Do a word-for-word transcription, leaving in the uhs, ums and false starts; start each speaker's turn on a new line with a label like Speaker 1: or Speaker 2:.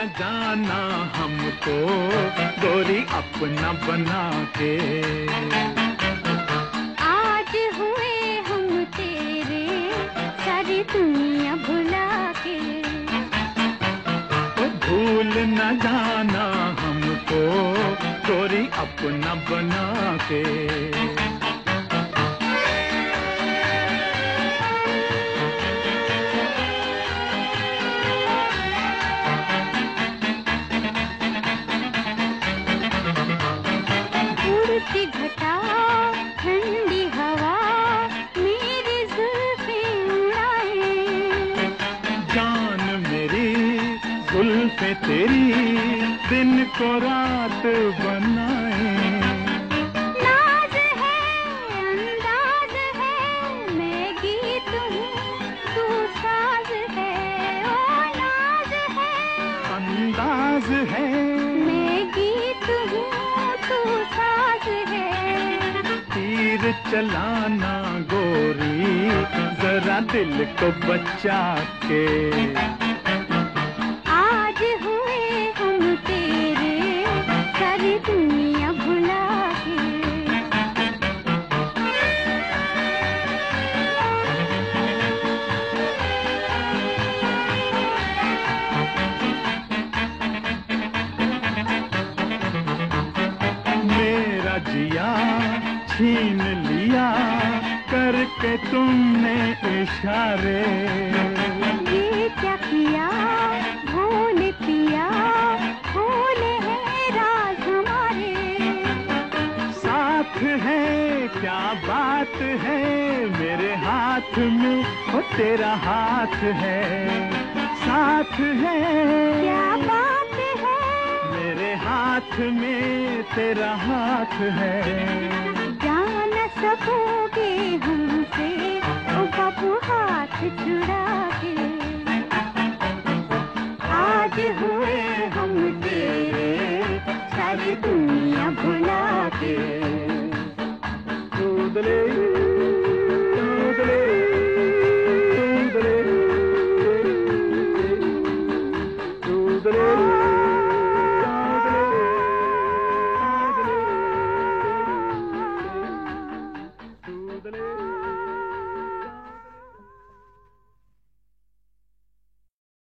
Speaker 1: जाना हमको गोरी अपना बना के।
Speaker 2: आज हुए हम तेरे सारी दुनिया भुला के।
Speaker 1: ओ भूल न जाना हमको गोरी अपना बना के।
Speaker 2: उड़ती घटा ठंडी हवा मेरी जुल्फें उड़ाए।
Speaker 1: जान मेरी जुल्फें तेरी दिन को रात बनाए।
Speaker 2: नाज है अंदाज है मैं गीत हूँ तू साज है। ओ नाज है
Speaker 1: अंदाज है
Speaker 2: मैं गीत हूँ तू साज है।
Speaker 1: तीर चलाना गोरी जरा दिल को बचा के।
Speaker 2: आज हुए हम तेरे सारी दुनिया भुला के।
Speaker 1: मेरा जिया छीन लिया करके तुमने इशारे।
Speaker 2: ये क्या किया भोले पिया भोले हैं राज हमारे।
Speaker 1: साथ है क्या बात है मेरे हाथ में वो तेरा हाथ है। साथ है
Speaker 2: क्या बात है
Speaker 1: मेरे हाथ में तेरा हाथ है।
Speaker 2: जान सकोगे हमसे ओ बाबू हाथ छुड़ा के। आज हुए हम तेरे सारी दुनिया भुला के।
Speaker 1: दूधले दूधले दूधले दूधले दूधले